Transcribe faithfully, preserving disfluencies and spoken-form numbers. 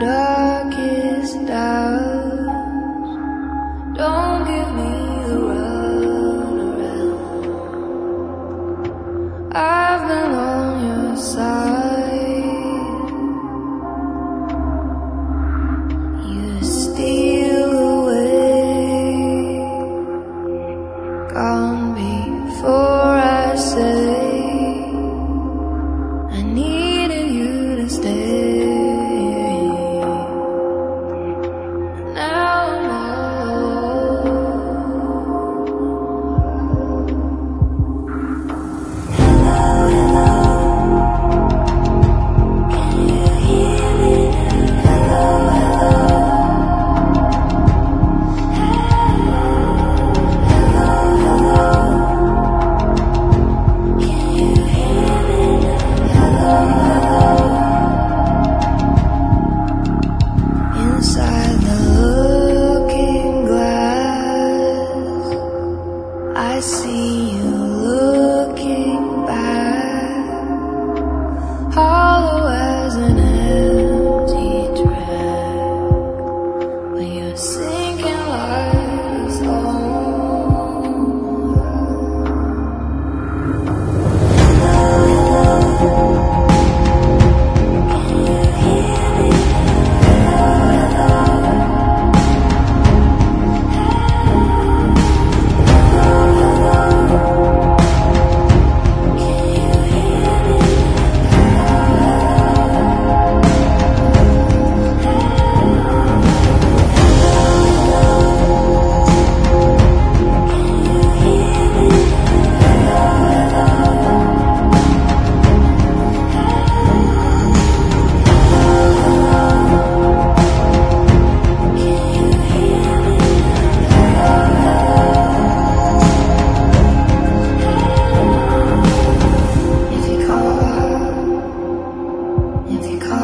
darkest doubts. Don't give me the runaround. I've been on your side. You steal away. Gone before I say I needed you to stay. I see you looking back, hollow as an empty track, when you're sinking like a stone. If you